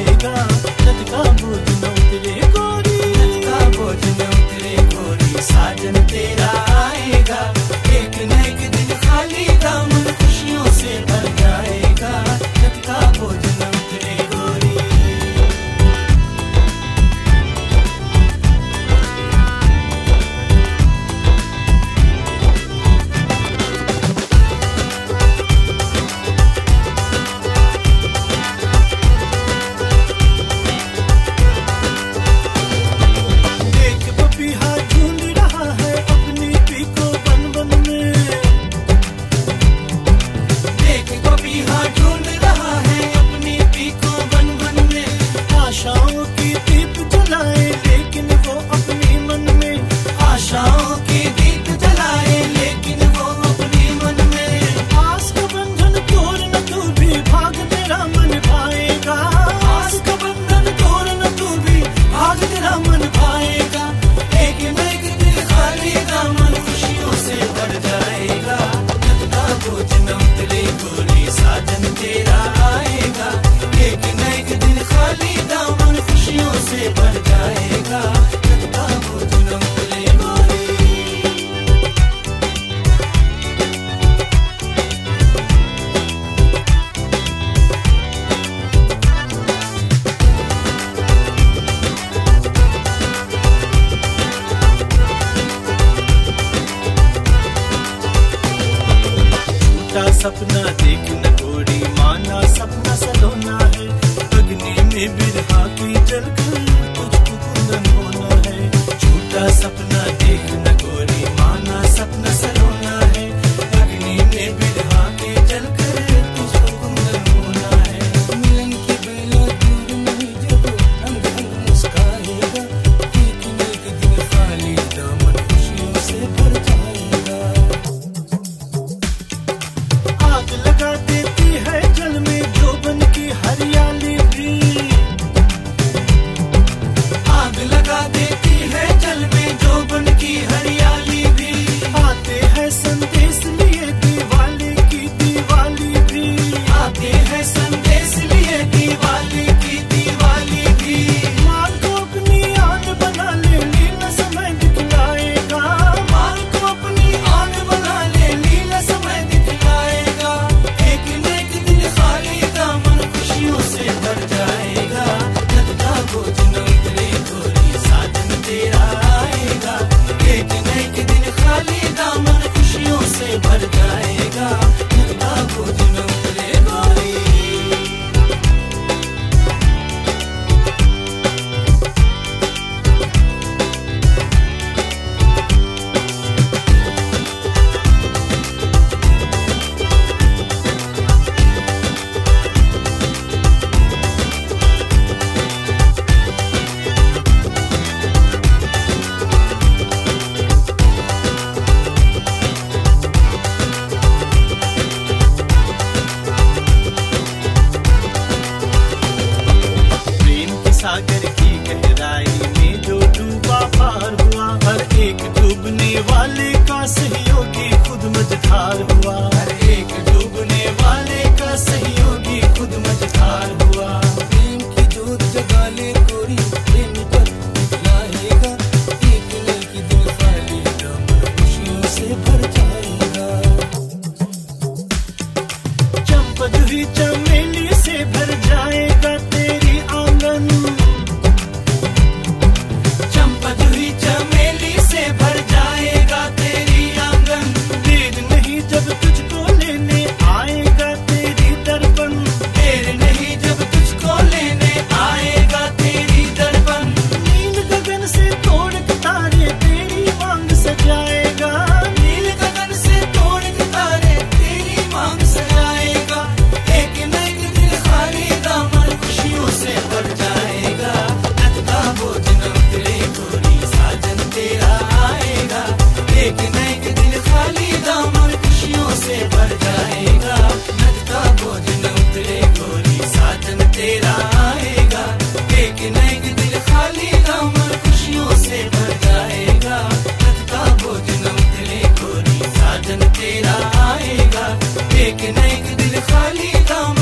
जाएगा, रत का बोझ न उतरे गोरी, रत का बोझ न उतरे गोरी, साजन तेरा आएगा, एक न एक दिन खाली दामन खुशियों से भर जाएगा, रत का बोझ न उतरे गोरी। सपना देख न गोरी, माना सपना सलोना है, अग्नि में बिरहा की जलकर तुझको कुंदन होना है। झूठा सपना देख न गोरी, माना सपना सलोना है, अग्नि में बिरहा की जलकर तुझको कुंदन होना है। मिलन की बेला दूर नहीं जब अंधन मुस्काएगा, एक न एक दिन खाली दामन खुशियों से भर जाएगा। आग लगा देती है जल में जोबन की हरियाली भी, आग लगा देती है जल में जोबन की हरियाली भी। आते हैं संदेश लिए दीवाली की दिवाली भी, आते हैं संदेश लिए दीवाली की दिवाली भी। माल को अपनी आन बना ले, लीला समय दिखलाएगा, माल को अपनी आन बना ले, लीला समय दिखलाएगा। एक न एक दिन खाली दामन खुशियों से भर जाएगा, रत का बोझ न उतरे गोरी, साजन तेरा आएगा। एक न एक दिन खाली दामन खुशियों से भर जाएगा, रत का बोझ न उतरे गोरी। सागर की गहराई में जो डूबा पार हुआ, हर एक डूबने वाले का सहयोगी खुद मझधार हुआ, हर एक डूबने वाले का सहयोगी खुद मझधार हुआ। प्रेम की जोत जगा ले गोरी, प्रेम पर लाएगा, एक न एक दिन खाली दामन खुशियों से भर जाएगा। चंपा जूही चमेली से भर जाएगा तेरी आंगन, चंपा जूही चमेली से भर जाएगा तेरी आंगन। देर नहीं जब तुझको लेने आएगा तेरी दर्पण, देर नहीं जब तुझको लेने आएगा तेरी दर्पण। नील गगन से तोड़ के तारे तेरी मांग सजाएगा, नील गगन से तोड़ के तारे तेरी मांग सजाएगा। एक न एक दिन खाली दामन खुशियों से भर जाएगा, रत का बोझ न उतरे गोरी, साजन तेरा आएगा। एक न एक दिन खाली दामन खुशियों से भर जाएगा, रत का बोझ न उतरे गोरी, साजन तेरा आएगा। एक न एक दिन खाली दामन खुशियों से भर जाएगा, रत का बोझ न उतरे गोरी, साजन तेरा आएगा। एक न एक दिन खाली दामन